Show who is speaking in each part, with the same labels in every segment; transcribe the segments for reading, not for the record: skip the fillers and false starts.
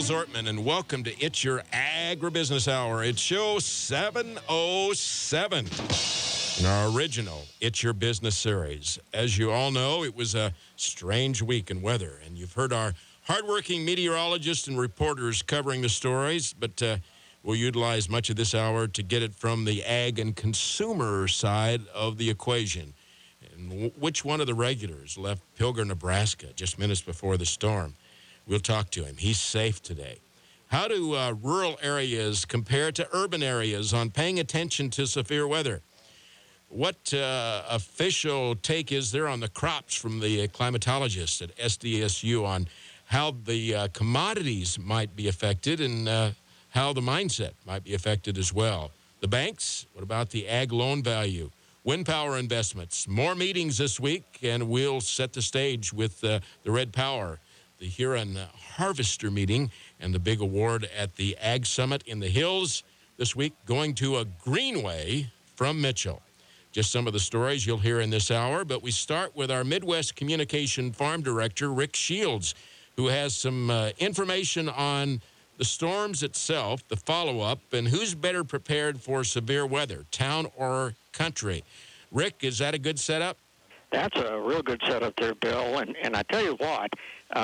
Speaker 1: Zortman, and welcome to It's Your Agribusiness Hour. It's show 707 in our original It's Your Business series. As you all know, it was a strange week in weather, and you've heard our hardworking meteorologists and reporters covering the stories, but we'll utilize much of this hour to get it from the ag and consumer side of the equation. And which one of the regulars left Pilger, Nebraska just minutes before the storm? We'll talk to him. He's safe today. How do rural areas compare to urban areas on paying attention to severe weather? What official take is there on the crops from the climatologists at SDSU on how the commodities might be affected and how the mindset might be affected as well? The banks, what about the ag loan value? Wind power investments, more meetings this week, and we'll set the stage with the Red Power, the Huron Harvester meeting, and the big award at the Ag Summit in the Hills this week, going to a Greenway from Mitchell. Just some of the stories you'll hear in this hour, but we start with our Midwest Communication Farm Director, Rick Shields, who has some information on the storms itself, the follow-up, and who's better prepared for severe weather, town or country. Rick, is that a good setup?
Speaker 2: That's a real good setup there, Bill. And I tell you what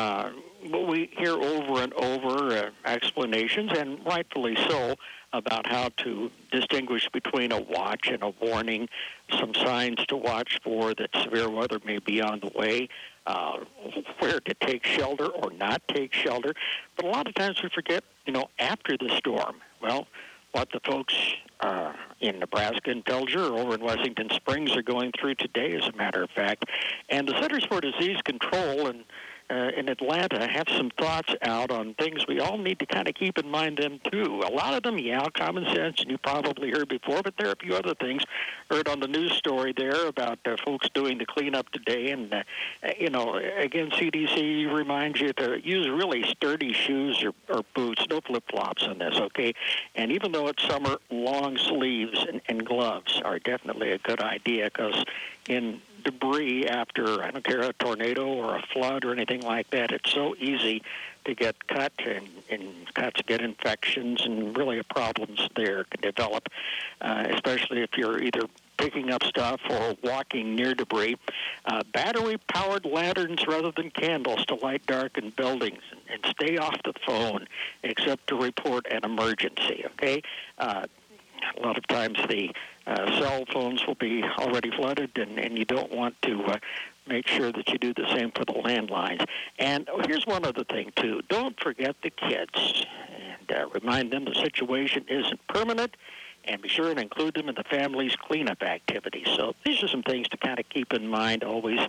Speaker 2: we hear over and over explanations, and rightfully so, about how to distinguish between a watch and a warning, some signs to watch for that severe weather may be on the way, where to take shelter or not take shelter. But a lot of times we forget, after the storm, what the folks in Nebraska and Pilger or over in Wessington Springs are going through today, as a matter of fact. And the Centers for Disease Control in Atlanta have some thoughts out on things we all need to kind of keep in mind them, too. A lot of them, common sense, and you probably heard before, but there are a few other things. Heard on the news story there about folks doing the cleanup today, and, again, CDC reminds you to use really sturdy shoes or boots, no flip-flops on this, okay? And even though it's summer, long sleeves and gloves are definitely a good idea, because in debris after, I don't care, a tornado or a flood or anything like that, it's so easy to get cut, and cuts get infections, and really problems there can develop, especially if you're either picking up stuff or walking near debris. Battery-powered lanterns rather than candles to light darkened buildings, and stay off the phone except to report an emergency, okay? A lot of times the cell phones will be already flooded, and you don't want to make sure that you do the same for the landlines. And here's one other thing, too. Don't forget the kids, and remind them the situation isn't permanent, and be sure and include them in the family's cleanup activities. So these are some things to kind of keep in mind. Always,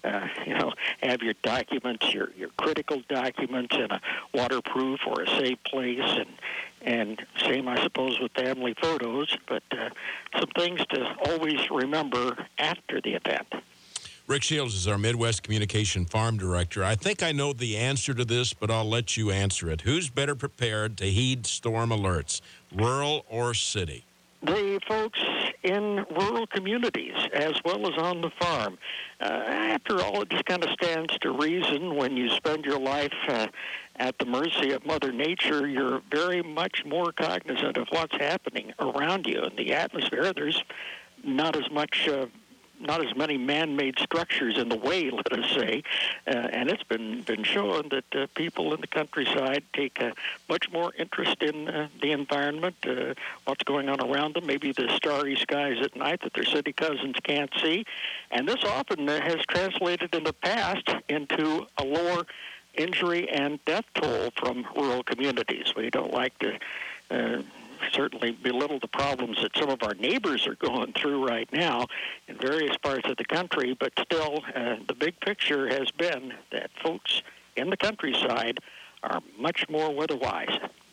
Speaker 2: have your documents, your critical documents in a waterproof or a safe place, and same, I suppose, with family photos, but some things to always remember after the event.
Speaker 1: Rick Shields is our Midwest Communication Farm Director. I think I know the answer to this, but I'll let you answer it. Who's better prepared to heed storm alerts, rural or city?
Speaker 2: The folks in rural communities as well as on the farm. After all, it just kind of stands to reason when you spend your life at the mercy of Mother Nature, you're very much more cognizant of what's happening around you. In the atmosphere, there's not as many man-made structures in the way, let us say, and it's been shown that people in the countryside take much more interest in the environment, what's going on around them, maybe the starry skies at night that their city cousins can't see, and this often has translated in the past into a lower injury and death toll from rural communities. We don't like to certainly belittle the problems that some of our neighbors are going through right now in various parts of the country, but still the big picture has been that folks in the countryside are much more weather-wise.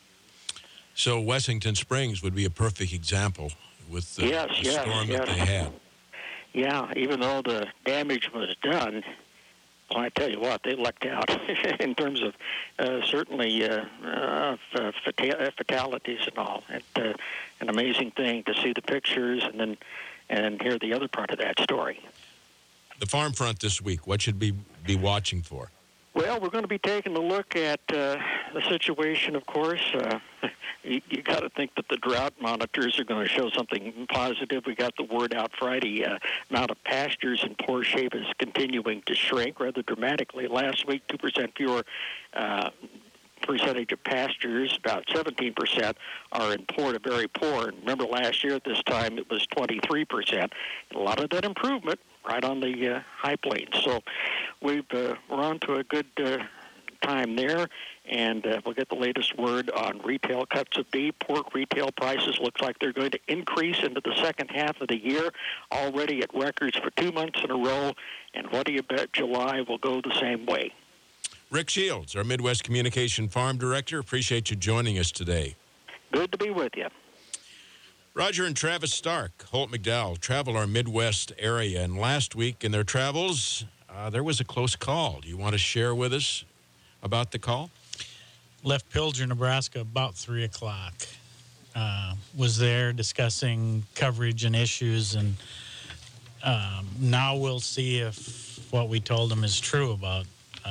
Speaker 1: So Wessington Springs would be a perfect example with the storm that they had.
Speaker 2: Yeah, even though the damage was done, well, I tell you what, they lucked out in terms of certainly fatalities and all. It's an amazing thing to see the pictures and hear the other part of that story.
Speaker 1: The farm front this week, what should we be watching for?
Speaker 2: Well, we're going to be taking a look at the situation, of course, you got to think that the drought monitors are going to show something positive. We got the word out Friday. Amount of pastures in poor shape is continuing to shrink rather dramatically. Last week, 2% fewer percentage of pastures, about 17%, are in poor to very poor. And remember, last year at this time, it was 23%. And a lot of that improvement right on the high plains. So we're on to a good time there, and we'll get the latest word on retail cuts of beef. Pork retail prices looks like they're going to increase into the second half of the year, already at records for 2 months in a row, and what do you bet July will go the same way?
Speaker 1: Rick Shields, our Midwest Communication Farm Director. Appreciate you joining us today.
Speaker 2: Good to be with you.
Speaker 1: Roger and Travis Stark, Holt McDowell, travel our Midwest area, and last week in their travels, there was a close call. Do you want to share with us about the call?
Speaker 3: Left Pilger, Nebraska, about 3 o'clock. Was there discussing coverage and issues, and now we'll see if what we told them is true about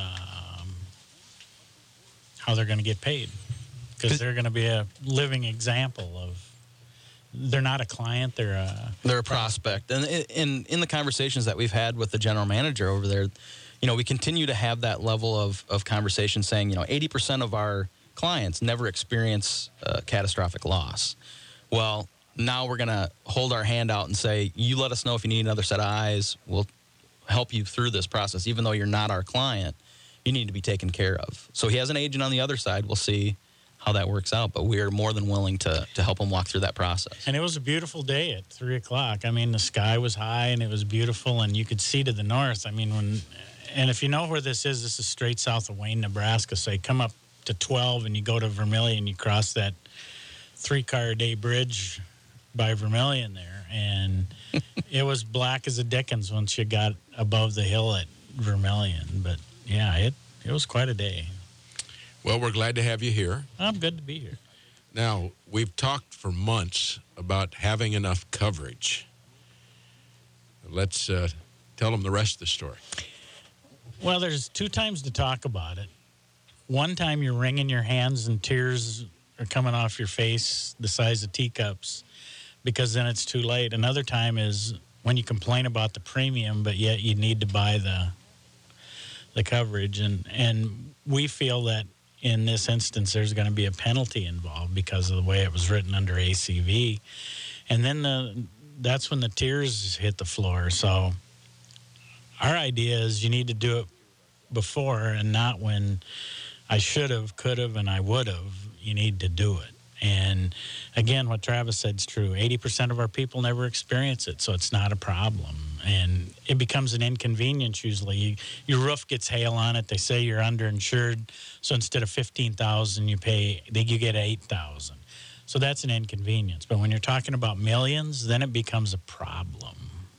Speaker 3: how they're going to get paid, because they're going to be a living example of. They're not a client; they're a
Speaker 4: prospect. And in the conversations that we've had with the general manager over there, we continue to have that level of conversation, saying 80% of our clients never experience catastrophic loss. Well, now we're going to hold our hand out and say, you let us know if you need another set of eyes. We'll help you through this process, even though you're not our client. You need to be taken care of. So he has an agent on the other side. We'll see how that works out, but we are more than willing to help him walk through that process.
Speaker 3: And it was a beautiful day at 3 o'clock. I mean, the sky was high and it was beautiful, and you could see to the north. I mean, and if you know where this is straight south of Wayne, Nebraska. So you come up to 12 and you go to Vermilion, you cross that 3-car-a-day bridge by Vermilion there, and it was black as a Dickens once you got above the hill at Vermilion. But yeah, it was quite a day.
Speaker 1: Well, we're glad to have you here.
Speaker 3: I'm good to be here.
Speaker 1: Now, we've talked for months about having enough coverage. Let's tell them the rest of the story.
Speaker 3: Well, there's 2 times to talk about it. One time you're wringing your hands and tears are coming off your face the size of teacups, because then it's too late. Another time is when you complain about the premium, but yet you need to buy the coverage. And we feel that in this instance there's going to be a penalty involved because of the way it was written under ACV. And then that's when the tears hit the floor. So our idea is you need to do it before and not when I should have, could have, and I would have. You need to do it. And again, what Travis said is true. 80% of our people never experience it, so it's not a problem. And it becomes an inconvenience usually. Your roof gets hail on it. They say you're underinsured, so instead of $15,000, you get $8,000. So that's an inconvenience. But when you're talking about millions, then it becomes a problem.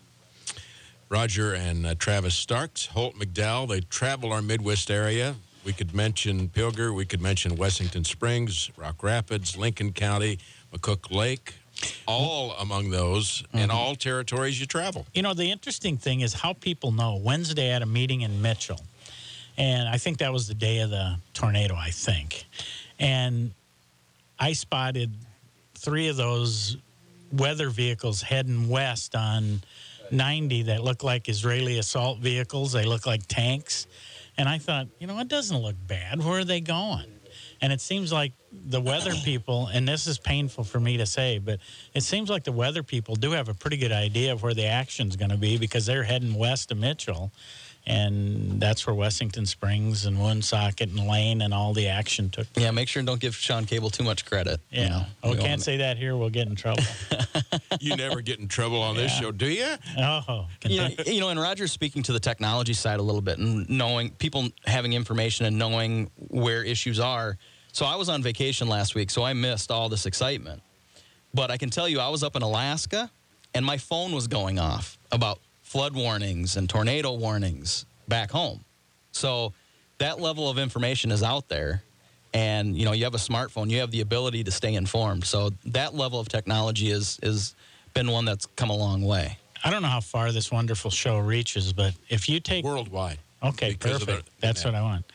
Speaker 1: Roger and Travis Starks, Holt McDowell, they travel our Midwest area. We could mention Pilger. We could mention Wessington Springs, Rock Rapids, Lincoln County, McCook Lake, all among those, and all territories you travel.
Speaker 3: The interesting thing is how people know. Wednesday I had a meeting in Mitchell, and I think that was the day of the tornado, I think. And I spotted 3 of those weather vehicles heading west on 90 that look like Israeli assault vehicles. They look like tanks. And I thought, it doesn't look bad. Where are they going? And it seems like the weather people, and this is painful for me to say, but it seems like the weather people do have a pretty good idea of where the action's going to be, because they're heading west of Mitchell. And that's where Wessington Springs and Woonsocket and Lane and all the action took place.
Speaker 4: Yeah, make sure and don't give Sean Cable too much credit.
Speaker 3: Yeah. We can't say that here. We'll get in trouble.
Speaker 1: You never get in trouble on this show, do you?
Speaker 3: Oh.
Speaker 4: And Roger's speaking to the technology side a little bit, and knowing people having information and knowing where issues are. So I was on vacation last week, so I missed all this excitement. But I can tell you, I was up in Alaska, and my phone was going off about flood warnings and tornado warnings back home. So that level of information is out there. And, you have a smartphone, you have the ability to stay informed. So that level of technology is been one that's come a long way.
Speaker 3: I don't know how far this wonderful show reaches, but if you take...
Speaker 1: Worldwide.
Speaker 3: Okay, perfect. That's what I want.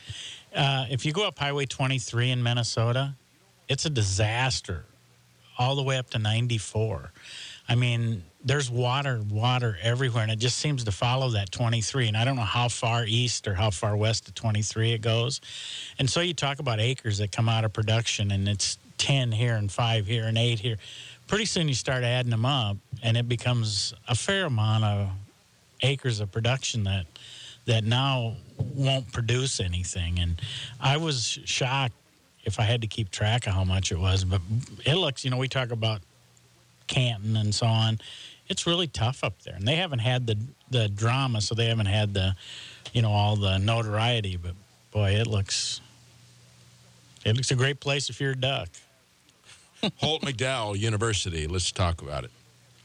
Speaker 3: If you go up Highway 23 in Minnesota, it's a disaster all the way up to 94. I mean, there's water everywhere, and it just seems to follow that 23. And I don't know how far east or how far west of 23 it goes. And so you talk about acres that come out of production, and it's 10 here and 5 here and 8 here. Pretty soon you start adding them up, and it becomes a fair amount of acres of production that now won't produce anything. And I was shocked if I had to keep track of how much it was. But it looks, we talk about Canton and so on. It's really tough up there. And they haven't had the drama, so they haven't had the, all the notoriety. But, boy, it looks a great place if you're a duck.
Speaker 1: Holt McDowell University. Let's talk about it.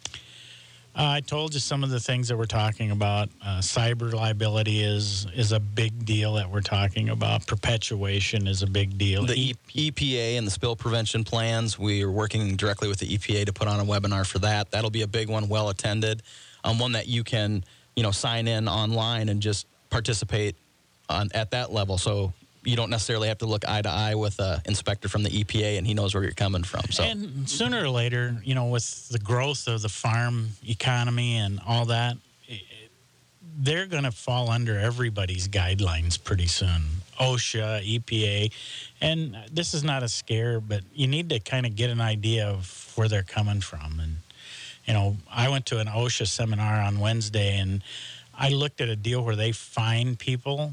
Speaker 3: I told you some of the things that we're talking about. Cyber liability is a big deal that we're talking about. Perpetuation is a big deal.
Speaker 4: The EPA and the spill prevention plans, we are working directly with the EPA to put on a webinar for that. That'll be a big one, well attended. One that you can, sign in online and just participate at that level. So you don't necessarily have to look eye to eye with an inspector from the EPA, and he knows where you're coming from. So,
Speaker 3: and sooner or later, with the growth of the farm economy and all that, they're going to fall under everybody's guidelines pretty soon. OSHA, EPA, and this is not a scare, but you need to kind of get an idea of where they're coming from. And I went to an OSHA seminar on Wednesday, and I looked at a deal where they fine people.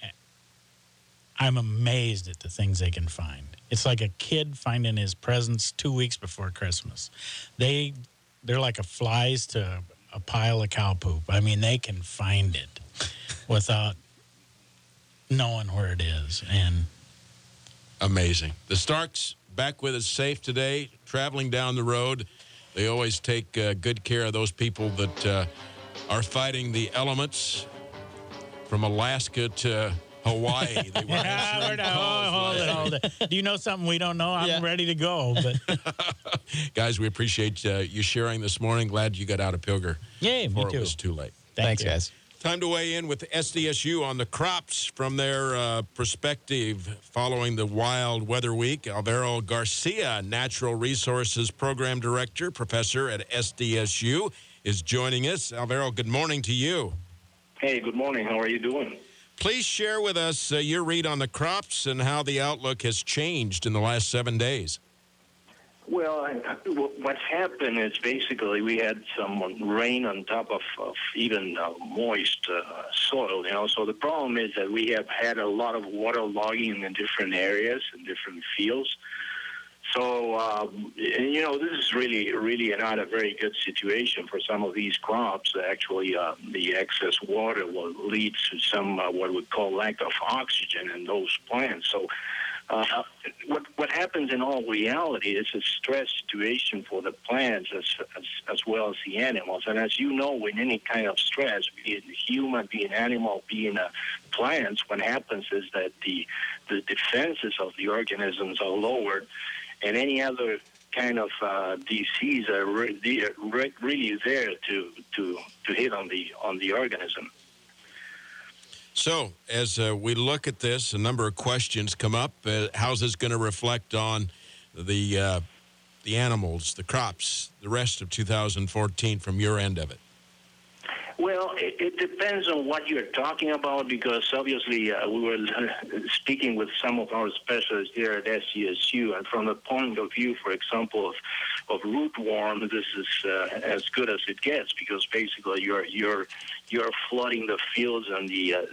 Speaker 3: I'm amazed at the things they can find. It's like a kid finding his presents 2 weeks before Christmas. They're like a flies to a pile of cow poop. I mean, they can find it without knowing where it is. And
Speaker 1: amazing. The Starks back with us safe today, traveling down the road. They always take good care of those people that are fighting the elements from Alaska to Hawaii. They were
Speaker 3: hold it. Do you know something we don't know? I'm ready to go. But
Speaker 1: guys, we appreciate you sharing this morning. Glad you got out of Pilger.
Speaker 3: Yeah, me too.
Speaker 1: It was too late.
Speaker 4: Thanks, guys.
Speaker 1: Time to weigh in with SDSU on the crops from their perspective following the wild weather week. Alvaro Garcia, Natural Resources Program Director, Professor at SDSU, is joining us. Alvaro, good morning to you.
Speaker 5: Hey, good morning. How are you doing?
Speaker 1: Please share with us your read on the crops and how the outlook has changed in the last 7 days.
Speaker 5: Well, what's happened is basically we had some rain on top of even moist soil, So the problem is that we have had a lot of water logging in different areas and different fields. So, this is really not a very good situation for some of these crops. Actually, the excess water will lead to some what we call lack of oxygen in those plants. So what happens in all reality is a stress situation for the plants as well as the animals. And as you know, with any kind of stress, be it human, be it animal, be it plants, what happens is that the defenses of the organisms are lowered, and any other kind of disease are really there to hit on the organism.
Speaker 1: So, as we look at this, a number of questions come up. How's this going to reflect on the animals, the crops, the rest of 2014 from your end of it?
Speaker 5: Well, it depends on what you're talking about, because obviously we were speaking with some of our specialists here at SDSU, and from the point of view, for example, of rootworm, this is as good as it gets, because basically you're flooding the fields, and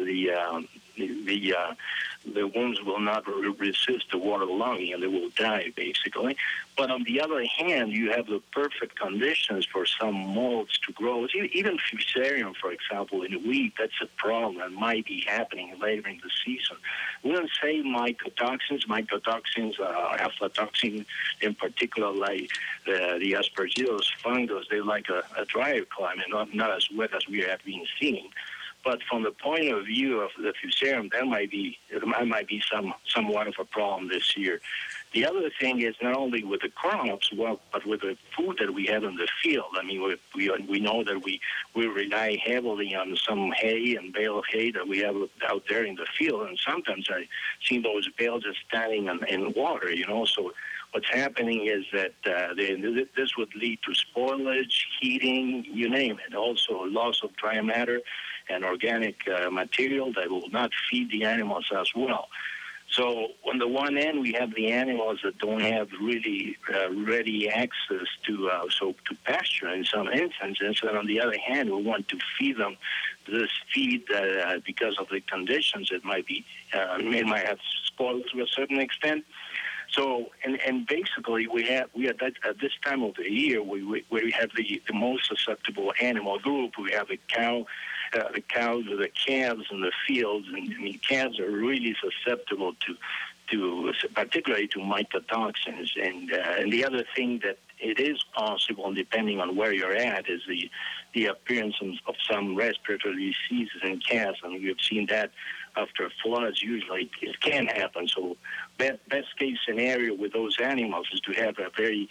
Speaker 5: the worms will not resist the water logging, and they will die, basically. But on the other hand, you have the perfect conditions for some molds to grow. Even Fusarium, for example, in wheat, that's a problem that might be happening later in the season. We don't say mycotoxins, aflatoxin in particular, like the Aspergillus fungus, they like a drier climate, not as wet as we have been seeing. But from the point of view of the fusarium, that might be somewhat of a problem this year. The other thing is not only with the crops, but with the food that we have in the field. I mean, we know that we rely heavily on some hay and bale of hay that we have out there in the field, and sometimes I see those bales just standing in water, So what's happening is that this would lead to spoilage, heating, you name it. Also, loss of dry matter and organic material that will not feed the animals as well. So on the one end, we have the animals that don't have really ready access to pasture in some instances, and on the other hand, we want to feed them this feed because of the conditions. It might have spoiled to a certain extent. So and basically we have at this time of the year we have the most susceptible animal group. We have the cows or the calves in the fields, and the calves are really susceptible to particularly to mycotoxins. And the other thing that it is possible, depending on where you're at, is the appearance of some respiratory diseases in calves, and we've seen that after floods. Usually it can happen. So best case scenario with those animals is to have a very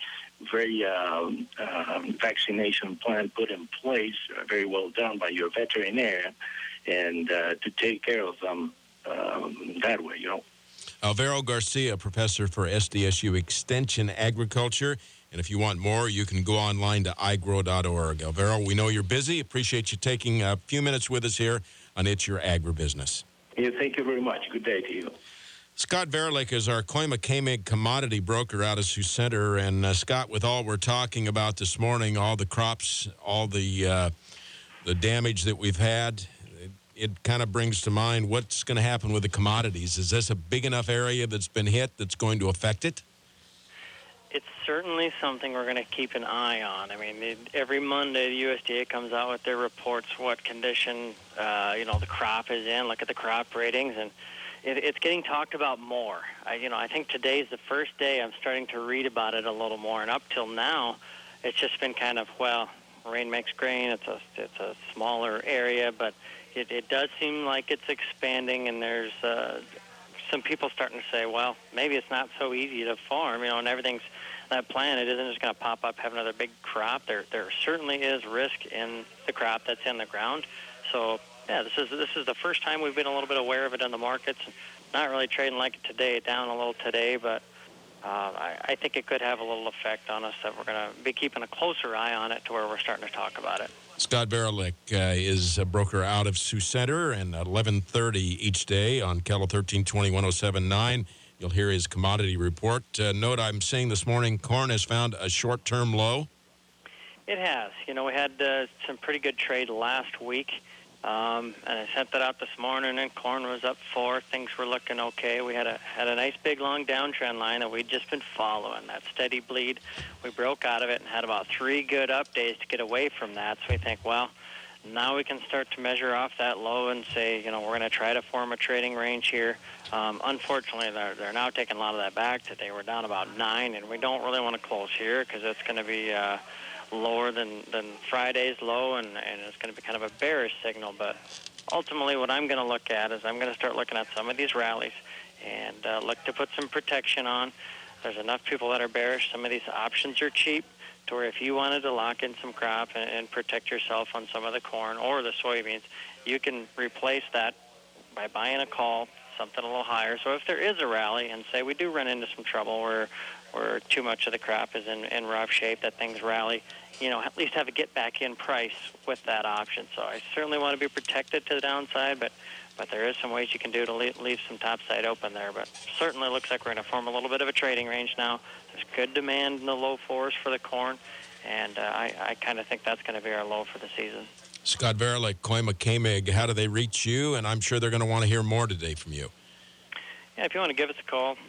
Speaker 5: vaccination plan put in place, very well done by your veterinarian, and to take care of them that way,
Speaker 1: Alvaro Garcia, professor for SDSU Extension Agriculture. And if you want more, you can go online to igrow.org. Alvaro, we know you're busy. Appreciate you taking a few minutes with us here on It's Your Agribusiness.
Speaker 5: Yeah, thank you very much. Good day to you.
Speaker 1: Scott Verlick is our Coima-Kamig commodity broker out of Sioux Center. And, Scott, with all we're talking about this morning, all the crops, all the damage that we've had, it kind of brings to mind what's going to happen with the commodities. Is this a big enough area that's been hit that's going to affect it?
Speaker 6: It's certainly something we're going to keep an eye on. I mean, every Monday the USDA comes out with their reports, what condition, the crop is in. Look at the crop ratings, and it's getting talked about more. I think today's the first day I'm starting to read about it a little more, and up till now, it's just been kind of, rain makes grain. It's a smaller area, but it does seem like it's expanding, and there's some people starting to say, well, maybe it's not so easy to farm, and everything's that plant. It isn't just going to pop up, have another big crop. There certainly is risk in the crop that's in the ground. So, yeah, this is the first time we've been a little bit aware of it in the markets. Not really trading like it today, down a little today, but I think it could have a little effect on us that we're going to be keeping a closer eye on it to where we're starting to talk about it.
Speaker 1: Scott Verlick is a broker out of Sioux Center, and at 11:30 each day on KELO 1320 1079. You'll hear his commodity report. Note I'm saying this morning, corn has found a short-term low.
Speaker 6: It has. We had some pretty good trade last week, and I sent that out this morning, and corn was up 4. Things were looking okay. We had a nice big long downtrend line that we'd just been following, that steady bleed. We broke out of it and had about 3 good up days to get away from that. So we think, now we can start to measure off that low and say, we're going to try to form a trading range here. Unfortunately, they're now taking a lot of that back today. We're down about 9, and we don't really want to close here because it's going to be lower than Friday's low, and it's going to be kind of a bearish signal. But ultimately, what I'm going to look at is I'm going to start looking at some of these rallies and look to put some protection on. There's enough people that are bearish. Some of these options are cheap, to where if you wanted to lock in some crop and protect yourself on some of the corn or the soybeans, you can replace that by buying a call, something a little higher. So if there is a rally, and say we do run into some trouble where too much of the crop is in rough shape, that things rally, at least have a get-back-in price with that option. So I certainly want to be protected to the downside, but there is some ways you can do to leave some topside open there. But certainly looks like we're going to form a little bit of a trading range now. There's good demand in the low 4s for the corn, and I kind of think that's going to be our low for the season.
Speaker 1: Scott Verlick, Coima-Kamig, how do they reach you? And I'm sure they're going to want to hear more today from you.
Speaker 6: Yeah, if you want to give us a call,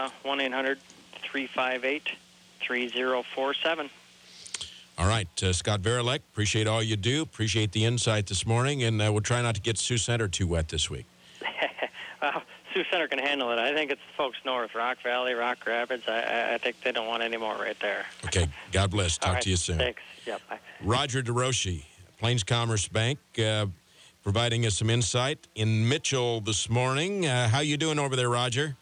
Speaker 6: 1-800-358-3047.
Speaker 1: All right, Scott Verlick, appreciate all you do. Appreciate the insight this morning, and we'll try not to get Sioux Center too wet this week.
Speaker 6: Well, Sioux Center can handle it. I think it's the folks north, Rock Valley, Rock Rapids. I think they don't want any more right there.
Speaker 1: Okay, God bless. Talk
Speaker 6: right,
Speaker 1: to you soon.
Speaker 6: Thanks. Yep. Bye.
Speaker 1: Roger DeRoshi, Plains Commerce Bank. providing us some insight in Mitchell this morning. How you doing over there, Roger?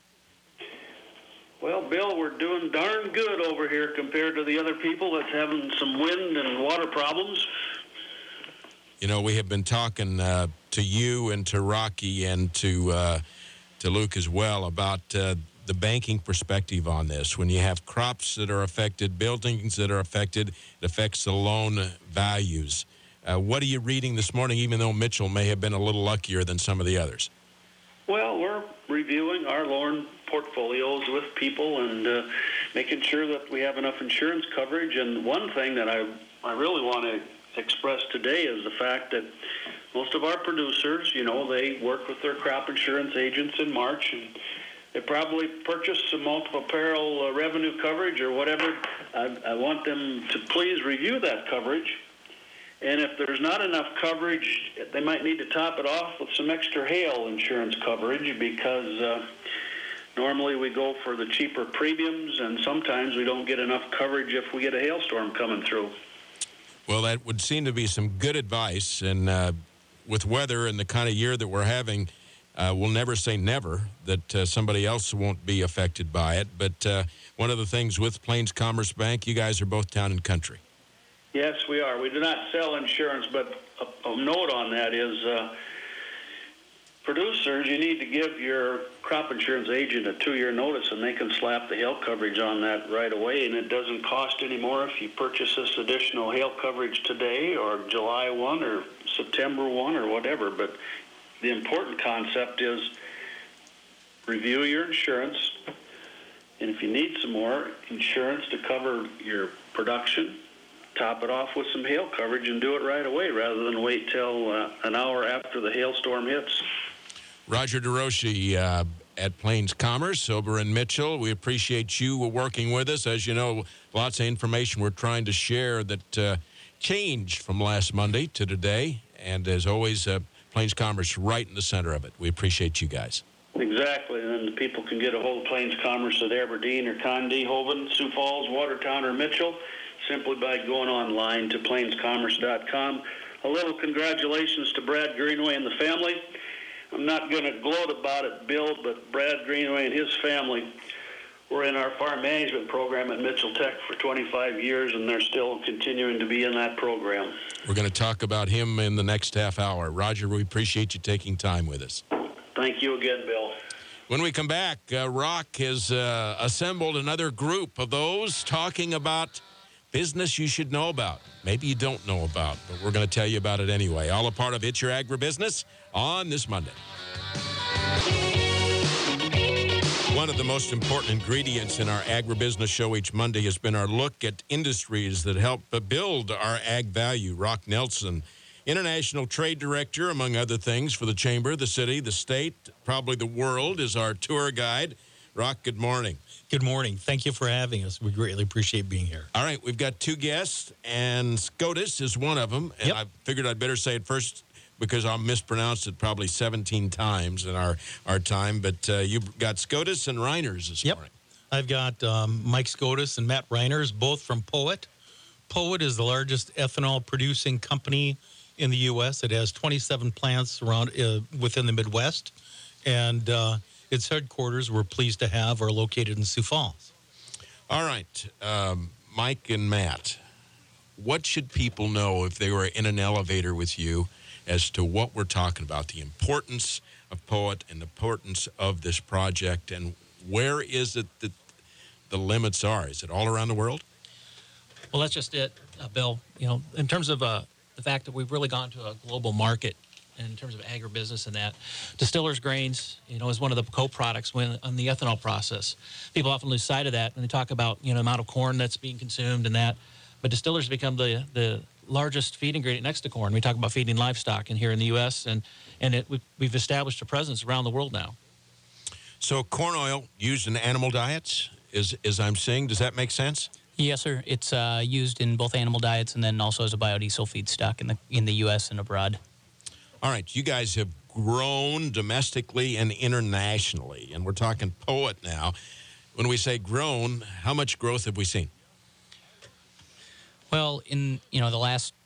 Speaker 7: Well, Bill, we're doing darn good over here compared to the other people that's having some wind and water problems.
Speaker 1: You know, we have been talking to you and to Rocky and to Luke as well about the banking perspective on this. When you have crops that are affected, buildings that are affected, it affects the loan values. What are you reading this morning, even though Mitchell may have been a little luckier than some of the others?
Speaker 7: Well, we're reviewing our loan portfolios with people and making sure that we have enough insurance coverage. And one thing that I really want to express today is the fact that most of our producers, you know, they work with their crop insurance agents in March, and they probably purchased some multiple peril revenue coverage or whatever. I want them to please review that coverage. And if there's not enough coverage, they might need to top it off with some extra hail insurance coverage, because normally we go for the cheaper premiums, and sometimes we don't get enough coverage if we get a hailstorm coming through.
Speaker 1: Well, that would seem to be some good advice. And with weather and the kind of year that we're having, we'll never say never that somebody else won't be affected by it. But one of the things with Plains Commerce Bank, you guys are both town and country.
Speaker 7: Yes, we are. We do not sell insurance, but a note on that is producers, you need to give your crop insurance agent a 2-year notice, and they can slap the hail coverage on that right away, and it doesn't cost any more if you purchase this additional hail coverage today or July 1 or September 1 or whatever. But the important concept is review your insurance, and if you need some more insurance to cover your production, top it off with some hail coverage and do it right away rather than wait till an hour after the hailstorm hits.
Speaker 1: Roger DeRoshi at Plains Commerce over in Mitchell. We appreciate you working with us. As you know, lots of information we're trying to share that changed from last Monday to today. And as always, Plains Commerce right in the center of it. We appreciate you guys.
Speaker 7: Exactly. And then the people can get a hold of Plains Commerce at Aberdeen or Condé, Hovind, Sioux Falls, Watertown, or Mitchell, simply by going online to plainscommerce.com. A little congratulations to Brad Greenway and the family. I'm not going to gloat about it, Bill, but Brad Greenway and his family were in our farm management program at Mitchell Tech for 25 years, and they're still continuing to be in that program.
Speaker 1: We're going to talk about him in the next half hour. Roger, we appreciate you taking time with us.
Speaker 7: Thank you again, Bill.
Speaker 1: When we come back, Rock has assembled another group of those talking about business you should know about. Maybe you don't know about, but we're going to tell you about it anyway. All a part of It's Your Agribusiness on this Monday. One of the most important ingredients in our agribusiness show each Monday has been our look at industries that help build our ag value. Rock Nelson, International Trade Director, among other things, for the Chamber, the city, the state, probably the world, is our tour guide. Rock, good morning.
Speaker 8: Good morning. Thank you for having us. We greatly appreciate being here.
Speaker 1: All right, we've got two guests, and SCOTUS is one of them. And
Speaker 8: Yep.
Speaker 1: I figured I'd better say it first because I'll mispronounce it probably 17 times in our time. But you've got SCOTUS and Reiners this
Speaker 8: Yep.
Speaker 1: morning.
Speaker 8: I've got Mike SCOTUS and Matt Reiners, both from Poet. Poet is the largest ethanol producing company in the U.S. It has 27 plants around within the Midwest, and its headquarters, we're pleased to have, are located in Sioux Falls.
Speaker 1: All right, Mike and Matt, what should people know if they were in an elevator with you as to what we're talking about, the importance of Poet and the importance of this project, and where is it that the limits are? Is it all around the world?
Speaker 9: Well, that's just it, Bill. You know, in terms of the fact that we've really gone to a global market in terms of agribusiness and that, distillers grains, you know, is one of the co-products on the ethanol process. People often lose sight of that when they talk about, you know, the amount of corn that's being consumed and that. But distillers become the largest feed ingredient next to corn. We talk about feeding livestock in here in the U.S., and we've established a presence around the world now.
Speaker 1: So corn oil used in animal diets, as I'm saying, does that make sense?
Speaker 10: Yes, sir. It's used in both animal diets and then also as a biodiesel feedstock in the U.S. and abroad.
Speaker 1: All right, you guys have grown domestically and internationally, and we're talking Poet now. When we say grown, how much growth have we seen?
Speaker 10: Well, in the last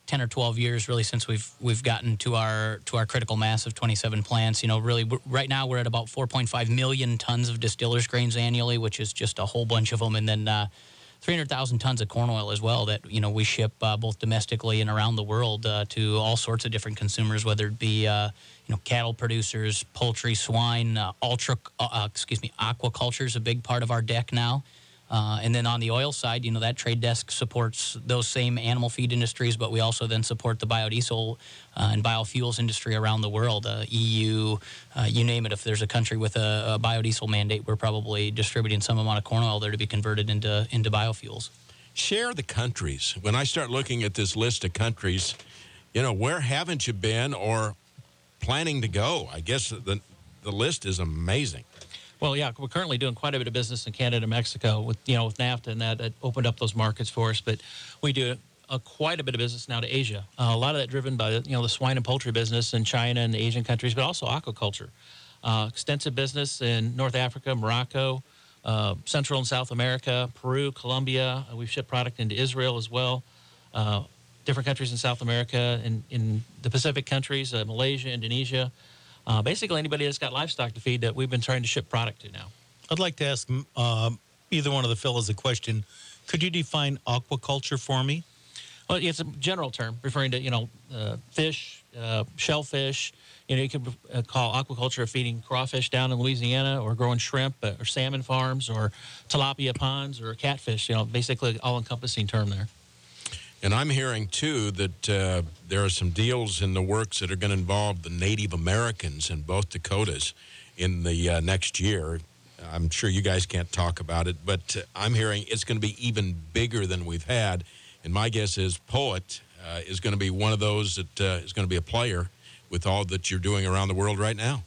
Speaker 10: 10 or 12 years, really, since we've gotten to our critical mass of 27 plants. Really, right now we're at about 4.5 million tons of distillers grains annually, which is just a whole bunch of them, and then 300,000 tons of corn oil as well that we ship both domestically and around the world to all sorts of different consumers, whether it be cattle producers, poultry, swine, aquaculture is a big part of our deck now. And then on the oil side, that trade desk supports those same animal feed industries, but we also then support the biodiesel and biofuels industry around the world, EU, you name it. If there's a country with a biodiesel mandate, we're probably distributing some amount of corn oil there to be converted into biofuels.
Speaker 1: Share the countries. When I start looking at this list of countries, where haven't you been or planning to go? I guess the list is amazing.
Speaker 9: Well, yeah, we're currently doing quite a bit of business in Canada and Mexico with NAFTA, and that opened up those markets for us. But we do quite a bit of business now to Asia. A lot of that driven by the swine and poultry business in China and the Asian countries, but also aquaculture. Extensive business in North Africa, Morocco, Central and South America, Peru, Colombia. We've shipped product into Israel as well. Different countries in South America, in the Pacific countries, Malaysia, Indonesia. Basically, anybody that's got livestock to feed that we've been trying to ship product to now.
Speaker 8: I'd like to ask either one of the fellows a question. Could you define aquaculture for me?
Speaker 9: Well, it's a general term referring to, fish, shellfish. You could call aquaculture feeding crawfish down in Louisiana, or growing shrimp or salmon farms, or tilapia ponds, or catfish. Basically all-encompassing term there.
Speaker 1: And I'm hearing, too, that there are some deals in the works that are going to involve the Native Americans in both Dakotas in the next year. I'm sure you guys can't talk about it, but I'm hearing it's going to be even bigger than we've had. And my guess is Poet is going to be one of those that is going to be a player with all that you're doing around the world right now.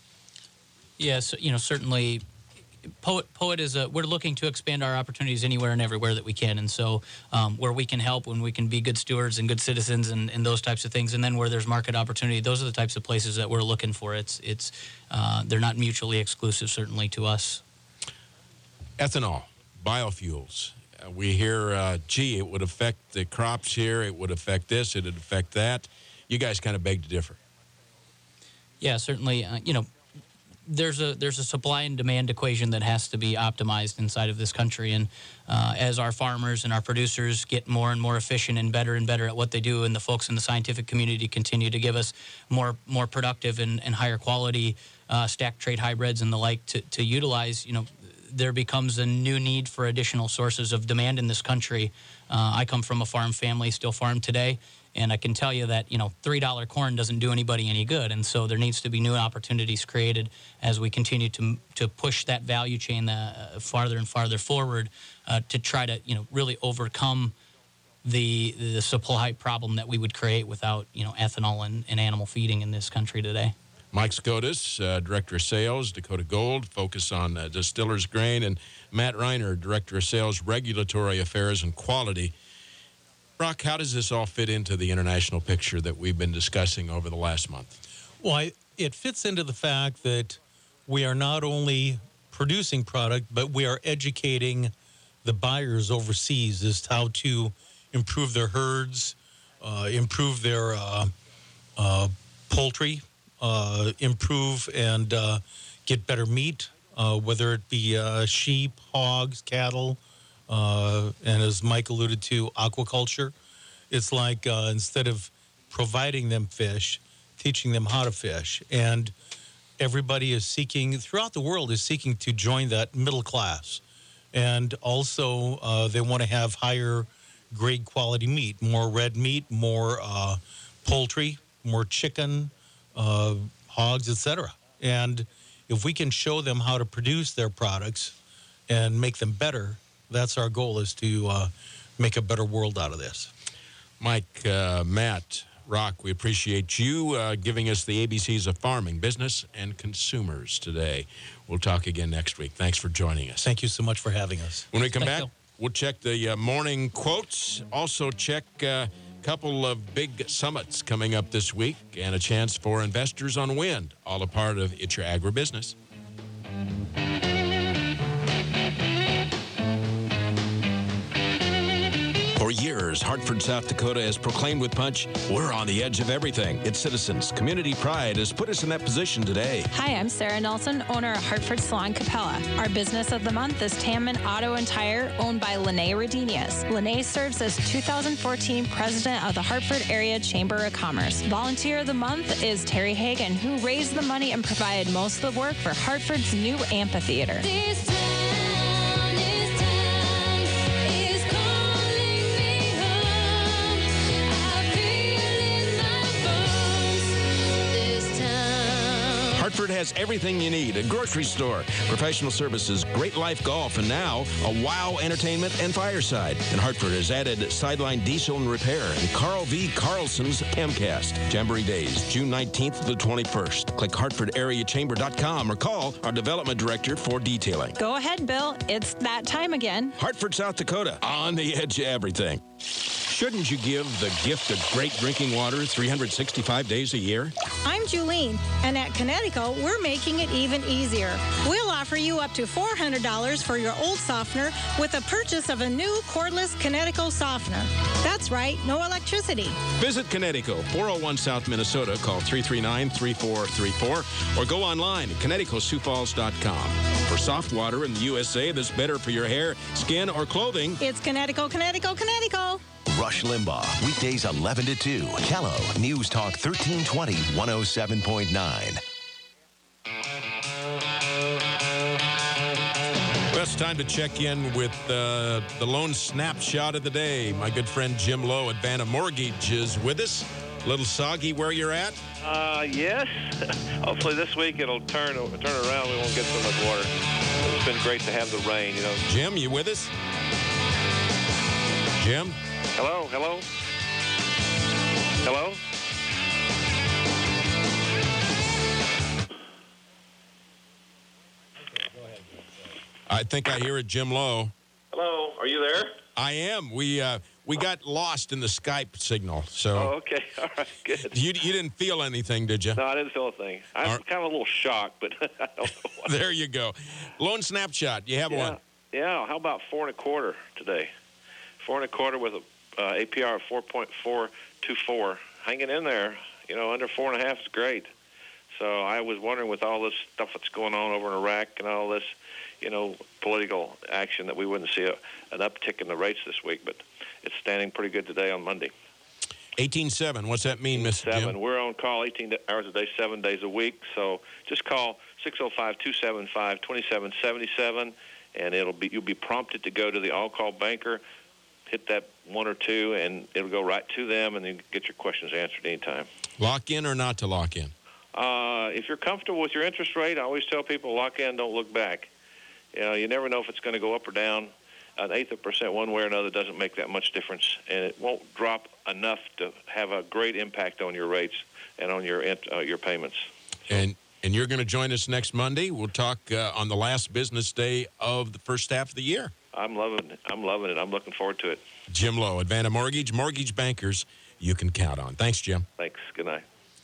Speaker 10: Yes, certainly. Poet is we're looking to expand our opportunities anywhere and everywhere that we can. And so where we can help, when we can be good stewards and good citizens and those types of things, and then where there's market opportunity, those are the types of places that we're looking for. They're not mutually exclusive, certainly, to us.
Speaker 1: Ethanol, biofuels. We hear, it would affect the crops here. It would affect this. It would affect that. You guys kind of beg to differ.
Speaker 10: Yeah, certainly. There's a supply and demand equation that has to be optimized inside of this country. And as our farmers and our producers get more and more efficient and better at what they do, and the folks in the scientific community continue to give us more productive and higher quality stacked trait hybrids and the like to utilize, there becomes a new need for additional sources of demand in this country. I come from a farm family, still farm today. And I can tell you that, $3 corn doesn't do anybody any good. And so there needs to be new opportunities created as we continue to push that value chain farther and farther forward to try to, really overcome the supply problem that we would create without, ethanol and animal feeding in this country today.
Speaker 1: Mike Scotus, Director of Sales, Dakota Gold, focus on distillers grain, and Matt Reiner, Director of Sales, Regulatory Affairs and Quality. Brock, how does this all fit into the international picture that we've been discussing over the last month?
Speaker 8: Well, it fits into the fact that we are not only producing product, but we are educating the buyers overseas as to how to improve their herds, improve their poultry, improve and get better meat, whether it be sheep, hogs, cattle, and as Mike alluded to, aquaculture. It's like instead of providing them fish, teaching them how to fish. And everybody is seeking, throughout the world, is seeking to join that middle class. And also they want to have higher grade quality meat, more red meat, more poultry, more chicken, hogs, etc. And if we can show them how to produce their products and make them better, that's our goal, is to make a better world out of this.
Speaker 1: Mike, Matt, Rock, we appreciate you giving us the ABCs of farming, business, and consumers today. We'll talk again next week. Thanks for joining us.
Speaker 8: Thank you so much for having us.
Speaker 1: When we come back, we'll check the morning quotes. Also check a couple of big summits coming up this week and a chance for investors on wind. All a part of It's Your Agribusiness. For years, Hartford, South Dakota has proclaimed with punch, we're on the edge of everything. Its citizens' community pride has put us in that position today.
Speaker 11: Hi, I'm Sarah Nelson, owner of Hartford Salon Capella. Our business of the month is Tamman Auto and Tire, owned by Lene Rodinius. Lene serves as 2014 president of the Hartford Area Chamber of Commerce. Volunteer of the month is Terry Hagan, who raised the money and provided most of the work for Hartford's new amphitheater.
Speaker 1: Hartford has everything you need: a grocery store, professional services, Great Life Golf, and now a WOW Entertainment and Fireside. And Hartford has added Sideline Diesel and Repair and Carl V. Carlson's Chemcast. Jamboree Days, June 19th to the 21st. Click HartfordAreaChamber.com or call our development director for detailing.
Speaker 11: Go ahead, Bill. It's that time again.
Speaker 1: Hartford, South Dakota, on the edge of everything. Shouldn't you give the gift of great drinking water 365 days a year?
Speaker 12: I'm Julene, and at Connecticut, we're making it even easier. We'll offer you up to $400 for your old softener with a purchase of a new cordless Connecticut softener. That's right, no electricity.
Speaker 1: Visit Connecticut, 401 South Minnesota. Call 339-3434 or go online at ConnecticutSiouxFalls.com. For soft water in the USA that's better for your hair, skin, or clothing,
Speaker 12: it's Connecticut, Connecticut, Connecticut.
Speaker 13: Rush Limbaugh, weekdays 11 to 2. Kello, News Talk 1320, 107.9.
Speaker 1: Well, it's time to check in with the loan snapshot of the day. My good friend Jim Lowe at Vanna Mortgage is with us. A little soggy where you're at?
Speaker 14: Yes. Hopefully this week it'll turn around. We won't get so much water. It's been great to have the rain, you know.
Speaker 1: Jim, you with us? Jim?
Speaker 14: Hello?
Speaker 1: I think I hear it, Jim Lowe.
Speaker 14: Hello, are you there?
Speaker 1: I am. We got lost in the Skype signal. So.
Speaker 14: Oh, okay. All right, good.
Speaker 1: You didn't feel anything, did you?
Speaker 14: No, I didn't feel a thing. I'm kind of a little shocked, but I don't know why.
Speaker 1: There you go. Loan snapshot. You have one.
Speaker 14: Yeah, how about 4.25 today? 4.25 with a APR of 4.424. Hanging in there, you know, under 4.5 is great. So I was wondering, with all this stuff that's going on over in Iraq and all this, you know, political action, that we wouldn't see an uptick in the rates this week, but it's standing pretty good today on Monday.
Speaker 1: 18.7. What's that mean, Mr. Jim?
Speaker 14: We're on call 18 hours a day, 7 days a week. So just call 605-275-2777, and you'll be prompted to go to the all-call banker. Hit that 1 or 2, and it'll go right to them, and then get your questions answered anytime. Lock in or not to lock in? If you're comfortable with your interest rate, I always tell people, lock in, don't look back. You know, you never know if it's going to go up or down. An eighth of a percent one way or another doesn't make that much difference, and it won't drop enough to have a great impact on your rates and on your payments. So. And you're going to join us next Monday. We'll talk on the last business day of the first half of the year. I'm loving it. I'm looking forward to it. Jim Lowe, Vanna Mortgage, mortgage bankers you can count on. Thanks, Jim. Thanks. Good night.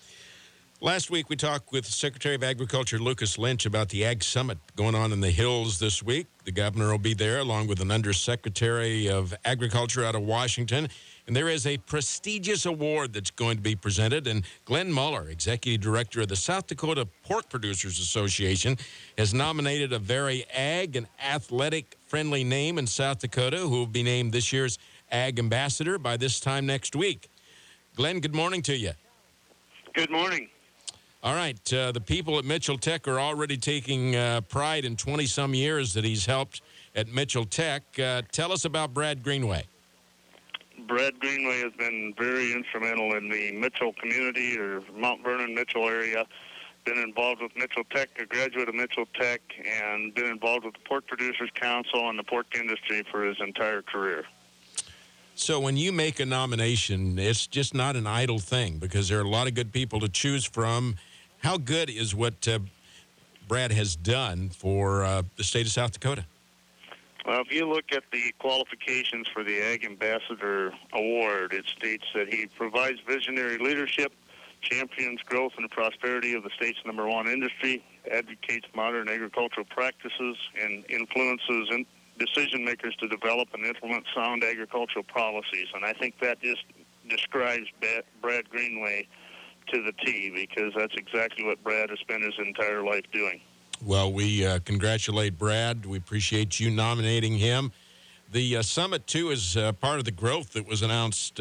Speaker 14: Last week, we talked with Secretary of Agriculture Lucas Lynch about the Ag Summit going on in the hills this week. The governor will be there, along with an undersecretary of Agriculture out of Washington. And there is a prestigious award that's going to be presented. And Glenn Muller, executive director of the South Dakota Pork Producers Association, has nominated a very ag and athletic-friendly name in South Dakota who will be named this year's Ag Ambassador by this time next week. Glenn, good morning to you.
Speaker 15: Good morning.
Speaker 1: All right. The people at Mitchell Tech are already taking pride in 20-some years that he's helped at Mitchell Tech. Tell us about Brad Greenway.
Speaker 15: Brad Greenway has been very instrumental in the Mitchell community, or Mount Vernon, Mitchell area. Been involved with Mitchell Tech, a graduate of Mitchell Tech, and been involved with the Pork Producers Council and the pork industry for his entire career.
Speaker 1: So when you make a nomination, it's just not an idle thing, because there are a lot of good people to choose from. How good is what Brad has done for the state of South Dakota?
Speaker 15: Well, if you look at the qualifications for the Ag Ambassador Award, it states that he provides visionary leadership, champions growth and prosperity of the state's #1 industry, advocates modern agricultural practices, and influences decision makers to develop and implement sound agricultural policies. And I think that just describes Brad Greenway to the T, because that's exactly what Brad has spent his entire life doing.
Speaker 1: Well, we congratulate Brad. We appreciate you nominating him. The summit, too, is part of the growth that was announced.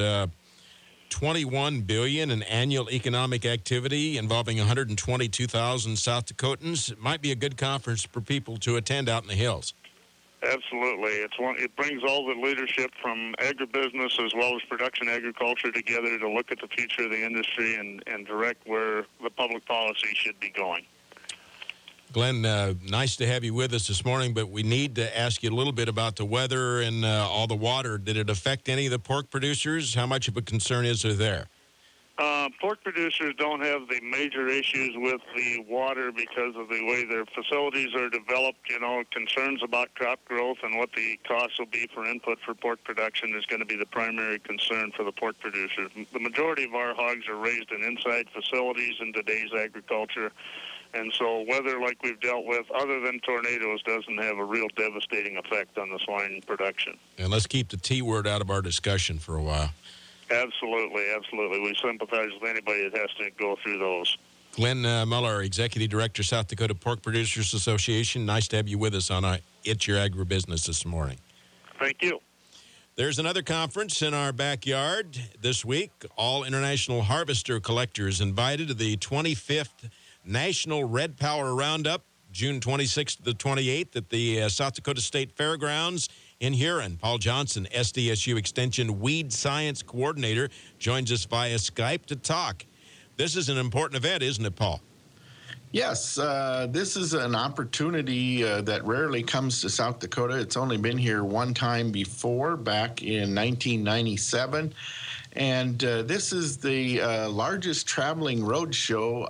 Speaker 1: $21 billion in annual economic activity involving 122,000 South Dakotans. It might be a good conference for people to attend out in the hills.
Speaker 15: Absolutely. It brings all the leadership from agribusiness as well as production agriculture together to look at the future of the industry and direct where the public policy should be going.
Speaker 1: Glenn, nice to have you with us this morning, but we need to ask you a little bit about the weather and all the water. Did it affect any of the pork producers? How much of a concern is there?
Speaker 15: Pork producers don't have the major issues with the water because of the way their facilities are developed. Concerns about crop growth and what the costs will be for input for pork production is going to be the primary concern for the pork producers. The majority of our hogs are raised in inside facilities in today's agriculture. And so weather like we've dealt with, other than tornadoes, doesn't have a real devastating effect on the swine production.
Speaker 1: And let's keep the T word out of our discussion for a while.
Speaker 15: Absolutely, absolutely. We sympathize with anybody that has to go through those.
Speaker 1: Glenn Muller, Executive Director, South Dakota Pork Producers Association. Nice to have you with us on It's Your Agribusiness this morning.
Speaker 15: Thank you.
Speaker 1: There's another conference in our backyard this week. All International Harvester Collectors invited to the 25th National Red Power Roundup, June 26th to the 28th at the South Dakota State Fairgrounds in Huron. Paul Johnson, SDSU Extension Weed Science Coordinator, joins us via Skype to talk. This is an important event, isn't it, Paul?
Speaker 16: Yes, this is an opportunity that rarely comes to South Dakota. It's only been here one time before, back in 1997. And this is the largest traveling road show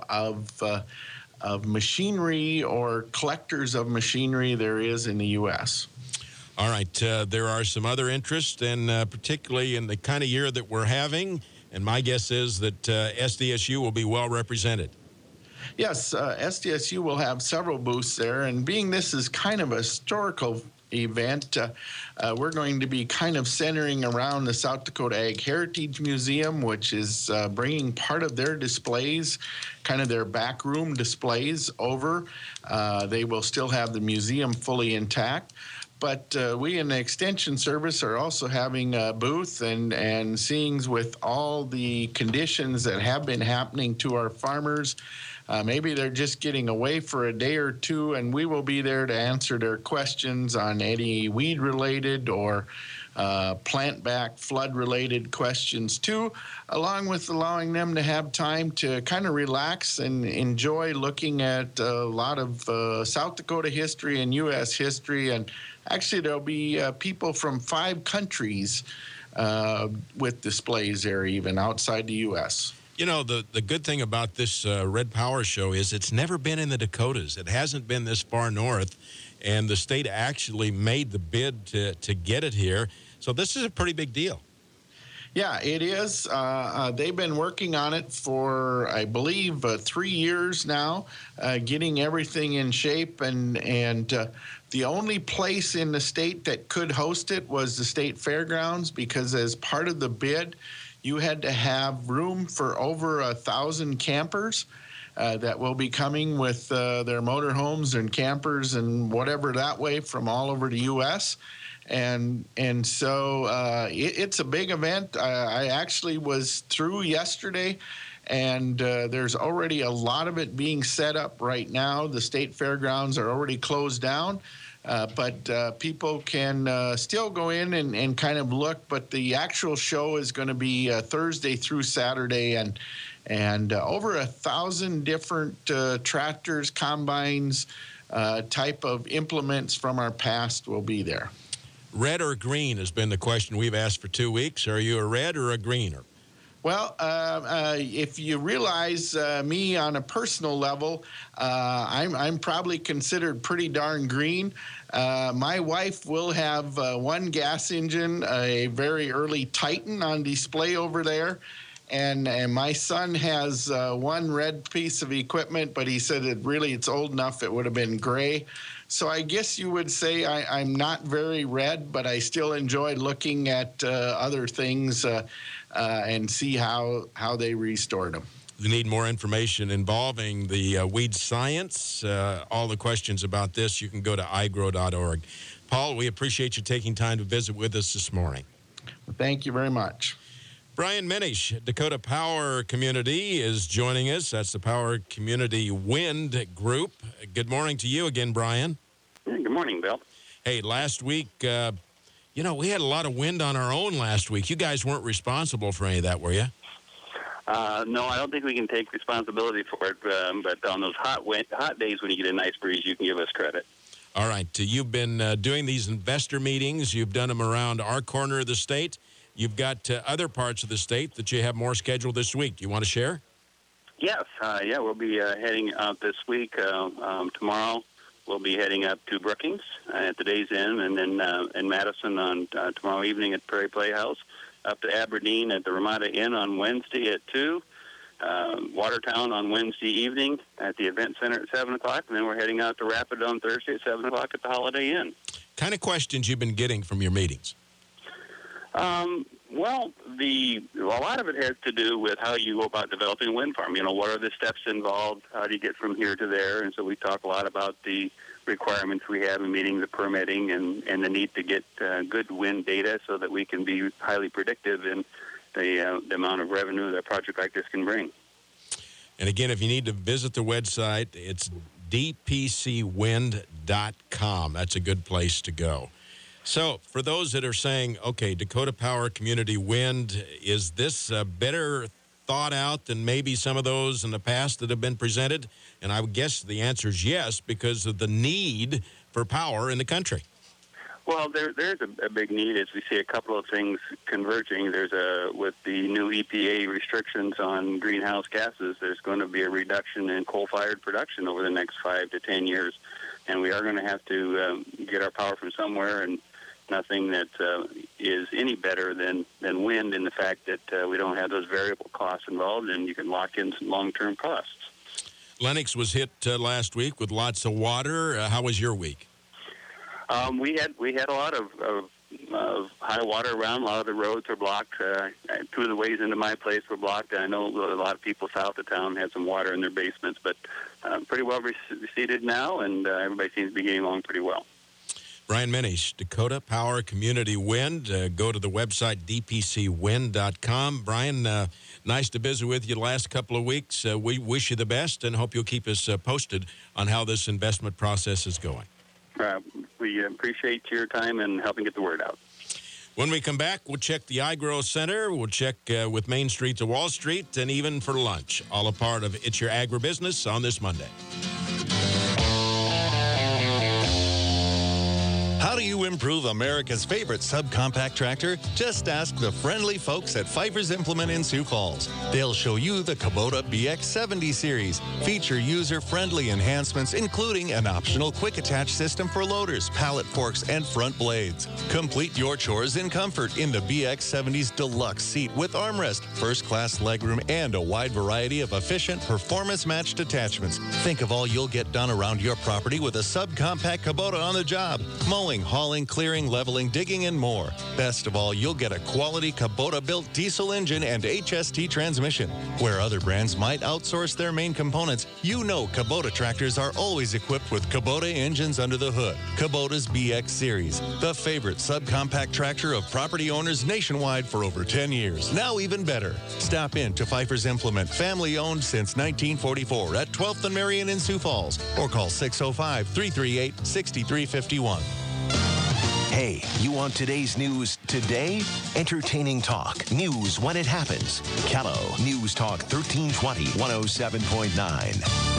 Speaker 16: of machinery or collectors of machinery there is in the U.S.
Speaker 1: All right. There are some other interests, and particularly in the kind of year that we're having. And my guess is that SDSU will be well represented.
Speaker 16: Yes, SDSU will have several booths there. And being this is kind of a historical event, we're going to be kind of centering around the South Dakota Ag Heritage Museum, which is bringing part of their displays, kind of their backroom displays over. They will still have the museum fully intact. But we in the Extension Service are also having a booth and seeing with all the conditions that have been happening to our farmers. Maybe they're just getting away for a day or two, and we will be there to answer their questions on any weed-related or plant-back flood-related questions too, along with allowing them to have time to kind of relax and enjoy looking at a lot of South Dakota history and U.S. history. And actually, there'll be people from 5 countries with displays there, even outside the U.S.
Speaker 1: You know, the good thing about this Red Power Show is it's never been in the Dakotas. It hasn't been this far north, and the state actually made the bid to get it here. So this is a pretty big deal.
Speaker 16: Yeah, it is. They've been working on it for, I believe, 3 years now, getting everything in shape. And the only place in the state that could host it was the state fairgrounds, because as part of the bid, you had to have room for over 1,000 campers that will be coming with their motorhomes and campers and whatever that way from all over the U.S. And so it's a big event. I actually was through yesterday, and there's already a lot of it being set up right now. The state fairgrounds are already closed down. But people can still go in and kind of look. But the actual show is going to be Thursday through Saturday, and over 1,000 different tractors, combines, type of implements from our past will be there.
Speaker 1: Red or green has been the question we've asked for 2 weeks. Are you a red or a greener?
Speaker 16: Well, if you realize me on a personal level, I'm probably considered pretty darn green. My wife will have one gas engine, a very early Titan on display over there. And my son has one red piece of equipment, but he said it's old enough it would have been gray. So I guess you would say I'm not very red, but I still enjoy looking at other things and see how they restored them.
Speaker 1: You need more information involving the weed science. All the questions about this, you can go to igrow.org. Paul, we appreciate you taking time to visit with us this morning.
Speaker 16: Thank you very much.
Speaker 1: Brian Minish, Dakota Power Community, is joining us. That's the Power Community Wind Group. Good morning to you again, Brian.
Speaker 17: Good morning, Bill.
Speaker 1: Hey, last week, we had a lot of wind on our own last week. You guys weren't responsible for any of that, were you?
Speaker 17: No, I don't think we can take responsibility for it, but on those hot days when you get a nice breeze, you can give us credit.
Speaker 1: All right. You've been doing these investor meetings. You've done them around our corner of the state. You've got other parts of the state that you have more scheduled this week. Do you want to share?
Speaker 17: Yes. We'll be heading out this week. Tomorrow, we'll be heading up to Brookings at the Days Inn, and then in Madison on tomorrow evening at Prairie Playhouse, up to Aberdeen at the Ramada Inn on Wednesday at 2, Watertown on Wednesday evening at the Event Center at 7 o'clock, and then we're heading out to Rapid on Thursday at 7 o'clock at the Holiday Inn.
Speaker 1: Kind of questions you've been getting from your meetings?
Speaker 17: Well, a lot of it has to do with how you go about developing a wind farm. What are the steps involved? How do you get from here to there? And so we talk a lot about the requirements we have in meeting the permitting and the need to get good wind data so that we can be highly predictive in the amount of revenue that a project like this can bring.
Speaker 1: And again, if you need to visit the website, it's dpcwind.com. That's a good place to go. So for those that are saying, okay, Dakota Power Community Wind, is this better thought out than maybe some of those in the past that have been presented? And I would guess the answer is yes, because of the need for power in the country.
Speaker 17: Well, there's a big need as we see a couple of things converging. With the new EPA restrictions on greenhouse gases, there's going to be a reduction in coal-fired production over the next 5 to 10 years. And we are going to have to get our power from somewhere, and nothing that is any better than wind in the fact that we don't have those variable costs involved, and you can lock in some long-term costs.
Speaker 1: Lennox was hit last week with lots of water. How was your week?
Speaker 17: We had a lot of high water around. A lot of the roads are blocked. 2 of the ways into my place were blocked. I know a lot of people south of town had some water in their basements, but pretty well receded now, and everybody seems to be getting along pretty well.
Speaker 1: Brian Minish, Dakota Power Community Wind. Go to the website, dpcwind.com. Brian, nice to visit with you the last couple of weeks. We wish you the best and hope you'll keep us posted on how this investment process is going.
Speaker 17: We appreciate your time and helping get the word out.
Speaker 1: When we come back, we'll check the iGrow Center. We'll check with Main Street to Wall Street, and even for lunch. All a part of It's Your Agribusiness on this Monday.
Speaker 18: How do you improve America's favorite subcompact tractor? Just ask the friendly folks at Pfeiffer's Implement in Sioux Falls. They'll show you the Kubota BX70 series. Feature user-friendly enhancements, including an optional quick attach system for loaders, pallet forks, and front blades. Complete your chores in comfort in the BX70's deluxe seat with armrest, first-class legroom, and a wide variety of efficient, performance-matched attachments. Think of all you'll get done around your property with a subcompact Kubota on the job. Mowing, hauling, clearing, leveling, digging, and more. Best of all, you'll get a quality Kubota-built diesel engine and HST transmission. Where other brands might outsource their main components, you know Kubota tractors are always equipped with Kubota engines under the hood. Kubota's BX Series, the favorite subcompact tractor of property owners nationwide for over 10 years. Now even better. Stop in to Pfeiffer's Implement, family-owned since 1944 at 12th and Marion in Sioux Falls, or call 605-338-6351.
Speaker 13: Hey, you want today's news today? Entertaining talk. News when it happens. Kello News Talk 1320, 107.9.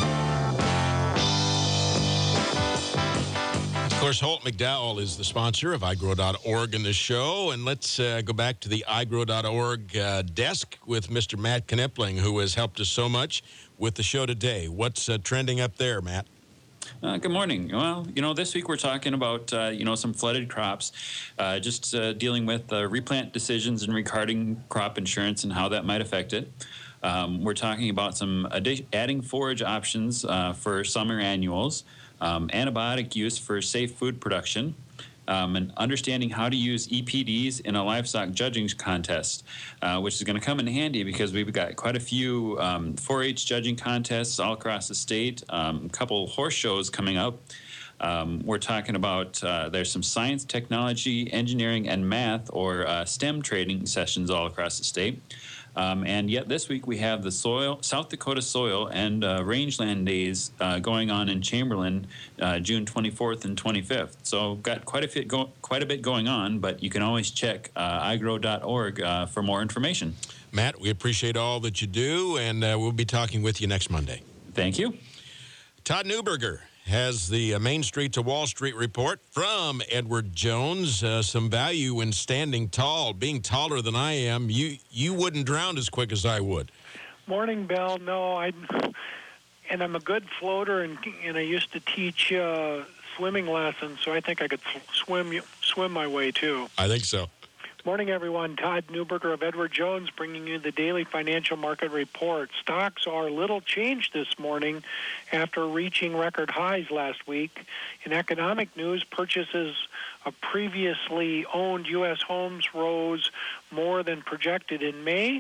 Speaker 1: Of course, Holt McDowell is the sponsor of iGrow.org in this show. And let's go back to the iGrow.org desk with Mr. Matt Knipling, who has helped us so much with the show today. What's trending up there, Matt?
Speaker 19: Good morning. Well, this week we're talking about, some flooded crops, just dealing with replant decisions and regarding crop insurance and how that might affect it. We're talking about some adding forage options for summer annuals, antibiotic use for safe food production, and understanding how to use EPDs in a livestock judging contest, which is going to come in handy because we've got quite a few 4-H judging contests all across the state, a couple horse shows coming up. We're talking about there's some science, technology, engineering, and math, or STEM training sessions all across the state. And yet this week we have the South Dakota Soil and Rangeland Days going on in Chamberlain, June 24th and 25th. So got quite a bit going on, but you can always check igrow.org for more information.
Speaker 1: Matt, we appreciate all that you do, and we'll be talking with you next Monday.
Speaker 19: Thank you.
Speaker 1: Todd Neuberger has the Main Street to Wall Street report from Edward Jones. Some value in standing tall. Being taller than I am, you wouldn't drown as quick as I would.
Speaker 20: Morning, Bill. No, I'm a good floater, and I used to teach swimming lessons, so I think I could swim my way too.
Speaker 1: I think so.
Speaker 20: Morning, everyone. Todd Neuberger of Edward Jones bringing you the daily financial market report. Stocks are little changed this morning after reaching record highs last week. In economic news, purchases of previously owned U.S. homes rose more than projected in May,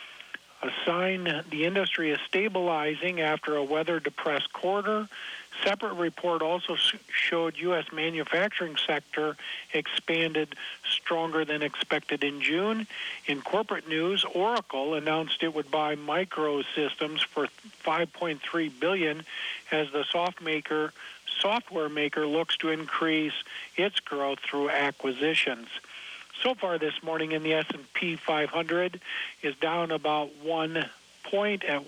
Speaker 20: a sign the industry is stabilizing after a weather-depressed quarter. Separate report also showed U.S. manufacturing sector expanded stronger than expected in June. In corporate news, Oracle announced it would buy Microsystems for $5.3 billion as the software maker looks to increase its growth through acquisitions. So far this morning in the S&P 500 is down about 1 point at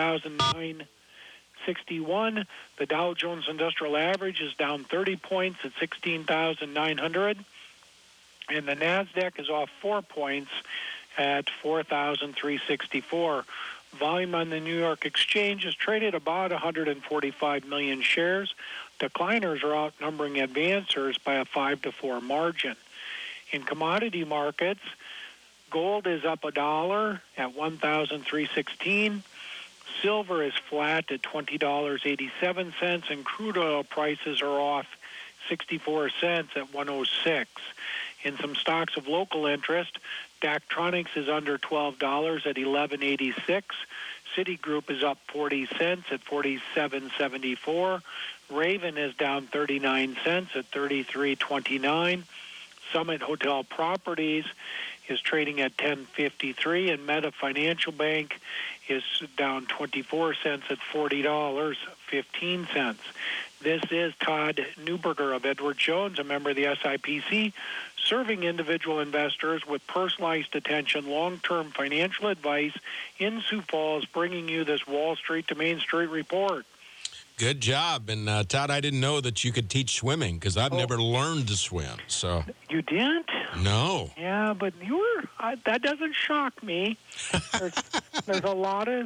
Speaker 20: 1,961. The Dow Jones Industrial Average is down 30 points at 16,900. And the NASDAQ is off 4 points at 4,364. Volume on the New York Exchange is traded about 145 million shares. Decliners are outnumbering advancers by a 5-4 margin. In commodity markets, gold is up $1 at $1,316. Silver is flat at $20.87, and crude oil prices are off 64 cents at $106. In some stocks of local interest, Daktronics is under $12 at $11.86. Citigroup is up 40 cents at $47.74. Raven is down 39 cents at $33.29. Summit Hotel Properties is trading at $10.53, and Meta Financial Bank is down 24 cents at $40.15. This is Todd Neuberger of Edward Jones, a member of the SIPC, serving individual investors with personalized attention, long-term financial advice in Sioux Falls, bringing you this Wall Street to Main Street report.
Speaker 1: Good job. And, Todd, I didn't know that you could teach swimming because I've never learned to swim. So
Speaker 20: You didn't?
Speaker 1: No.
Speaker 20: Yeah, but that doesn't shock me. There's a lot of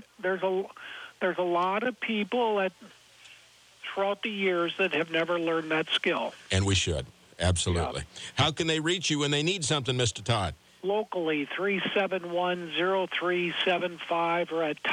Speaker 20: people that throughout the years that have never learned that skill.
Speaker 1: And we should. Absolutely. Yeah. How can they reach you when they need something, Mr. Todd?
Speaker 20: Locally, 371-0375 or at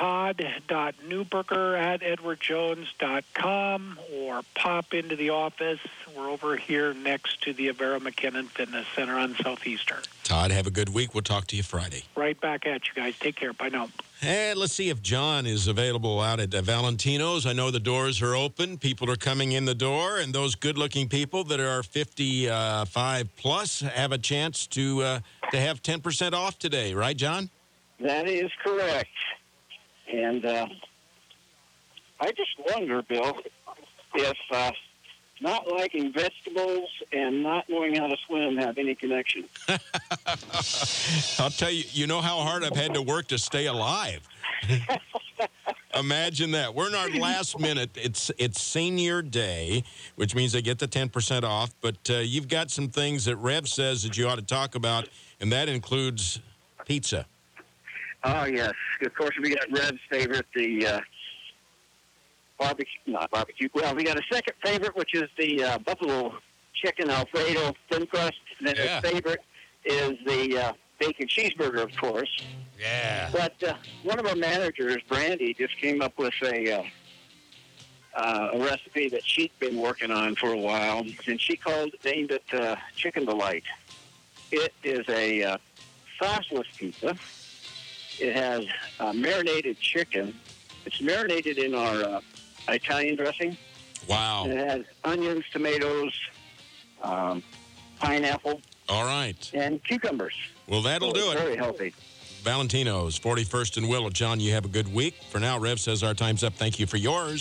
Speaker 20: todd.neuberger@edwardjones.com or pop into the office. We're over here next to the Avera McKinnon Fitness Center on Southeastern.
Speaker 1: Todd, have a good week. We'll talk to you Friday.
Speaker 20: Right back at you guys. Take care. Bye now.
Speaker 1: And let's see if John is available out at Valentino's. I know the doors are open. People are coming in the door, and those good-looking people that are 55 plus have a chance to have 10% off today. Right, John?
Speaker 21: That is correct. And I just wonder, Bill, if not liking vegetables and not knowing how to swim have any connection.
Speaker 1: I'll tell you, you know how hard I've had to work to stay alive. Imagine that. We're in our last minute. It's senior day, which means they get the 10% off. But you've got some things that Rev says that you ought to talk about, and that includes pizza.
Speaker 21: Oh, yes. Of course, we got Rev's favorite, the not barbecue. Well, we got a second favorite, which is the buffalo chicken Alfredo thin crust. And then
Speaker 1: Yeah.
Speaker 21: our favorite is the bacon cheeseburger, of course.
Speaker 1: Yeah.
Speaker 21: But one of our managers, Brandy, just came up with a recipe that she'd been working on for a while, and she named it Chicken Delight. It is a sauceless pizza. It has marinated chicken. It's marinated in our Italian dressing.
Speaker 1: Wow.
Speaker 21: And it has onions, tomatoes, pineapple.
Speaker 1: All right.
Speaker 21: And cucumbers.
Speaker 1: Well, that'll do it.
Speaker 21: Very healthy.
Speaker 1: Valentino's, 41st and Willow. John, you have a good week. For now, Rev says our time's up. Thank you for yours.